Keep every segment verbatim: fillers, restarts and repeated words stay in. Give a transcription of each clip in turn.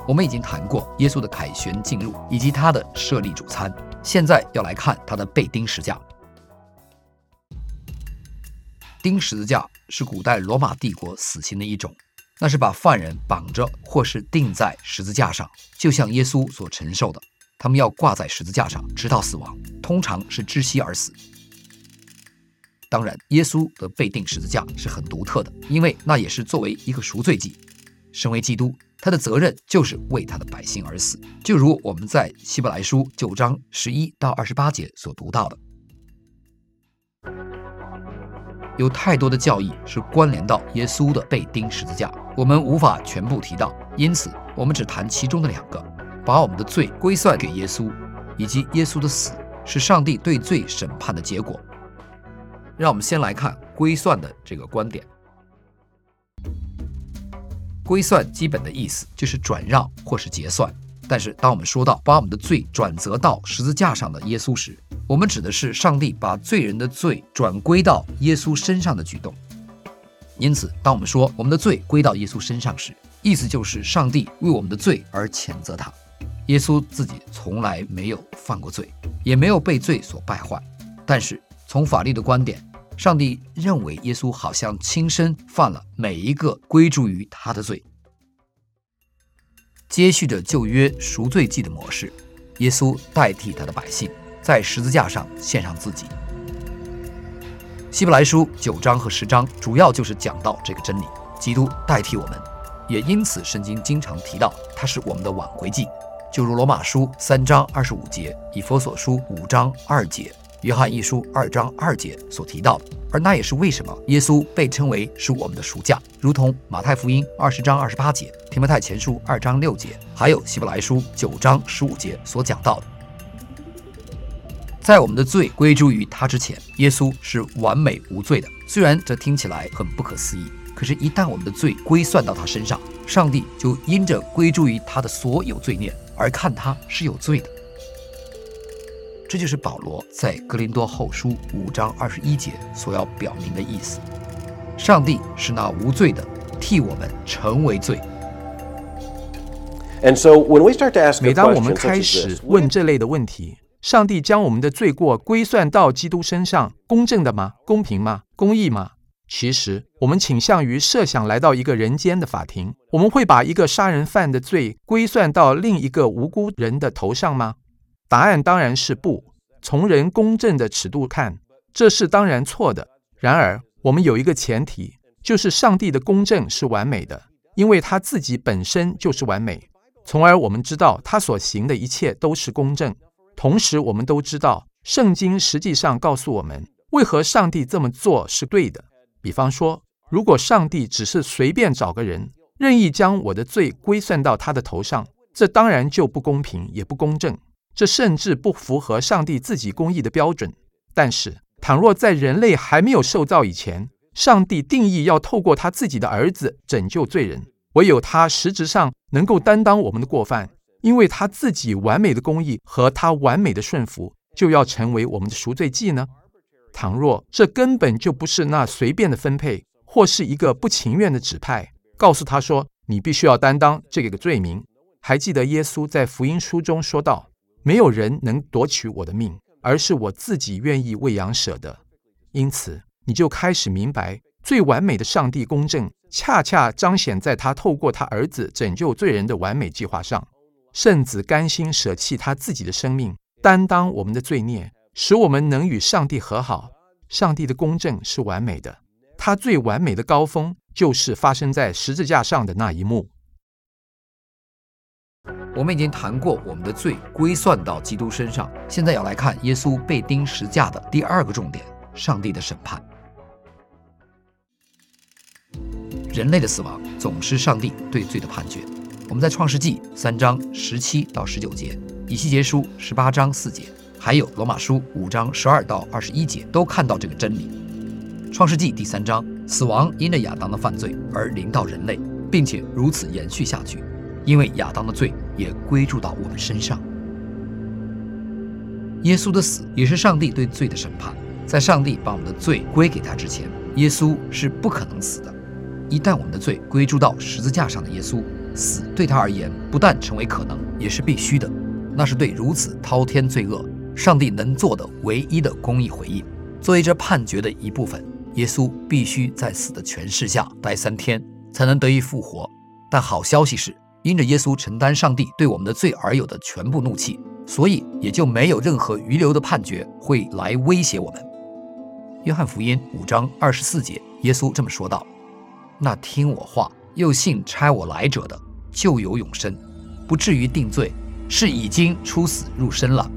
我们已经谈过耶稣的凯旋进入以及他的设立主餐，现在要来看他的被钉十架。钉十字架是古代罗马帝国死刑的一种，那是把犯人绑着或是钉在十字架上，就像耶稣所承受的，他们要挂在十字架上直到死亡，通常是窒息而死。当然，耶稣的被钉十字架是很独特的，因为那也是作为一个赎罪祭。身为基督，他的责任就是为他的百姓而死，就如我们在希伯来书九章十一到二十八节所读到的。有太多的教义是关联到耶稣的被钉十字架，我们无法全部提到，因此我们只谈其中的两个，把我们的罪归算给耶稣，以及耶稣的死是上帝对罪审判的结果。让我们先来看归算的这个观点。归算基本的意思就是转让或是结算，但是当我们说到把我们的罪转责到十字架上的耶稣时，我们指的是上帝把罪人的罪转归到耶稣身上的举动。因此当我们说我们的罪归到耶稣身上时，意思就是上帝为我们的罪而谴责他。耶稣自己从来没有犯过罪，也没有被罪所败坏，但是从法律的观点，上帝认为耶稣好像亲身犯了每一个归诸于他的罪。接续着旧约赎罪祭的模式，耶稣代替他的百姓在十字架上献上自己。希伯来书九章和十章主要就是讲到这个真理，基督代替我们，也因此圣经经常提到他是我们的挽回祭，就如罗马书三章二十五节、以弗所书五章二节、约翰一书二章二节所提到的。而那也是为什么耶稣被称为是我们的赎价，如同马太福音二十章二十八节、提摩太前书二章六节，还有希伯来书九章十五节所讲到的。在我们的罪归诸于他之前，耶稣是完美无罪的。虽然这听起来很不可思议，可是一旦我们的罪归算到他身上，上帝就因着归诸于他的所有罪孽而看他是有罪的。这就是保罗在哥林多后书五章二十一节所要表明的意思。上帝是那无罪的，替我们成为罪。 每当我们开始问这类的问题，上帝将我们的罪过归算到基督身上，公正的吗？公平吗？公义吗？其实我们倾向于设想来到一个人间的法庭，我们会把一个杀人犯的罪归算到另一个无辜人的头上吗？答案当然是不。从人公正的尺度看，这是当然错的。然而我们有一个前提，就是上帝的公正是完美的，因为他自己本身就是完美，从而我们知道他所行的一切都是公正。同时我们都知道圣经实际上告诉我们为何上帝这么做是对的。比方说，如果上帝只是随便找个人任意将我的罪归算到他的头上，这当然就不公平也不公正，这甚至不符合上帝自己公义的标准。但是倘若在人类还没有受造以前，上帝定义要透过他自己的儿子拯救罪人，唯有他实质上能够担当我们的过犯，因为他自己完美的公义和他完美的顺服就要成为我们的赎罪祭呢？倘若这根本就不是那随便的分配，或是一个不情愿的指派，告诉他说你必须要担当这个罪名。还记得耶稣在福音书中说道，没有人能夺取我的命，而是我自己愿意为羊舍的。因此你就开始明白，最完美的上帝公正恰恰彰显在他透过他儿子拯救罪人的完美计划上。圣子甘心舍弃他自己的生命，担当我们的罪孽，使我们能与上帝和好。上帝的公正是完美的，他最完美的高峰就是发生在十字架上的那一幕。 我们已经谈过我们的罪归算到基督身上，现在要来看耶稣被钉十字架的第二个重点，上帝的审判。人类的死亡总是上帝对罪的判决。我们在创世纪三章十七到十九节，以西结书十八章四节，还有罗马书五章十二到二十一节都看到这个真理。创世纪第三章，死亡因着亚当的犯罪而临到人类，并且如此延续下去，因为亚当的罪也归注到我们身上。耶稣的死也是上帝对罪的审判。在上帝把我们的罪归给他之前，耶稣是不可能死的。一旦我们的罪归注到十字架上的耶稣， 死对他而言不但成为可能，也是必须的。那是对如此滔天罪恶，上帝能做的唯一的公义回应。作为这判决的一部分，耶稣必须在死的权势下待三天，才能得以复活。但好消息是，因着耶稣承担上帝对我们的罪而有的全部怒气，所以也就没有任何余留的判决会来威胁我们。约翰福音五章二十四节，耶稣这么说道：那听我话又信差我来者的，就有永生，不至于定罪，是已经出死入生了。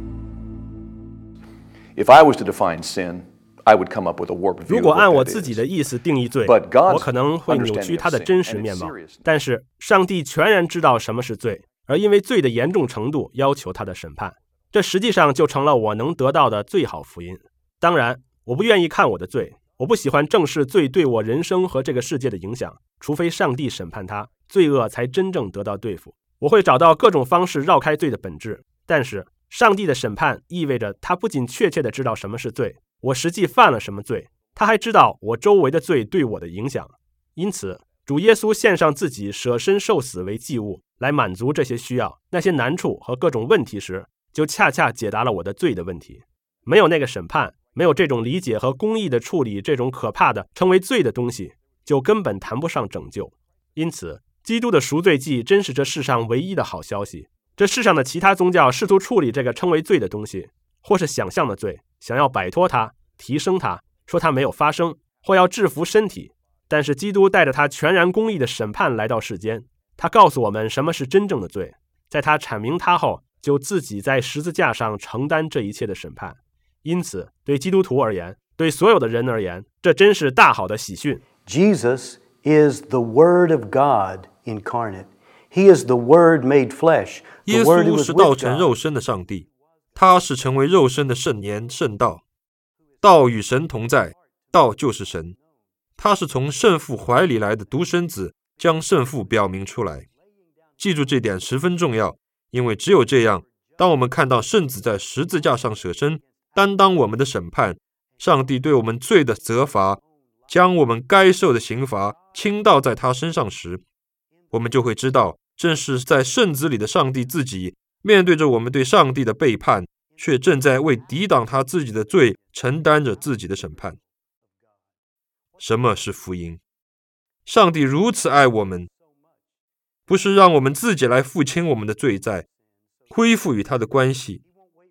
If I was to define sin, I would come up with a warped view. 如果按我自己的意思定义罪，我可能会扭曲它的真实面貌。但是上帝全然知道什么是罪，而因为罪的严重程度要求他的审判，这实际上就成了我能得到的最好福音。当然，我不愿意看我的罪，我不喜欢正视罪对我人生和这个世界的影响，除非上帝审判它，罪恶才真正得到对付。我会找到各种方式绕开罪的本质，但是上帝的审判意味着他不仅确切地知道什么是罪，我实际犯了什么罪，他还知道我周围的罪对我的影响。因此，主耶稣献上自己舍身受死为祭物，来满足这些需要，那些难处和各种问题时，就恰恰解答了我的罪的问题。没有那个审判，没有这种理解和公义的处理这种可怕的称为罪的东西，就根本谈不上拯救。因此，基督的赎罪祭真是这世上唯一的好消息。这世上的其他宗教试图处理这个称为罪的东西，或是想象的罪，想要摆脱它，提升它，说它没有发生，或要制服身体。但是基督带着他全然公义的审判来到世间，他告诉我们什么是真正的罪，在他阐明他后，就自己在十字架上承担这一切的审判。因此，对基督徒而言，对所有的人而言，这真是大好的喜讯。 Jesus is the Word of God incarnate. He is the Word made flesh. 耶稣是道成肉身的上帝，他是成为肉身的圣言圣道。道与神同在，道就是神。他是从圣父怀里来的独生子，将圣父表明出来。记住这点十分重要，因为只有这样，当我们看到圣子在十字架上舍身，担当我们的审判，上帝对我们罪的责罚，将我们该受的刑罚倾倒在他身上时，我们就会知道，正是在圣子里的上帝自己，面对着我们对上帝的背叛，却正在为抵挡他自己的罪承担着自己的审判。什么是福音？上帝如此爱我们，不是让我们自己来付清我们的罪债，恢复与他的关系。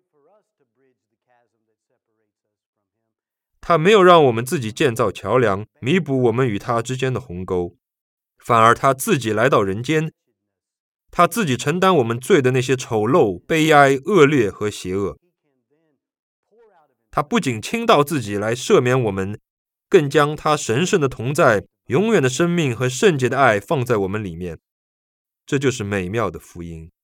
他没有让我们自己建造桥梁，弥补我们与他之间的鸿沟，反而他自己来到人间，他自己承担我们罪的那些丑陋、悲哀、恶劣和邪恶。他不仅倾倒自己来赦免我们，更将他神圣的同在、永远的生命和圣洁的爱放在我们里面。这就是美妙的福音。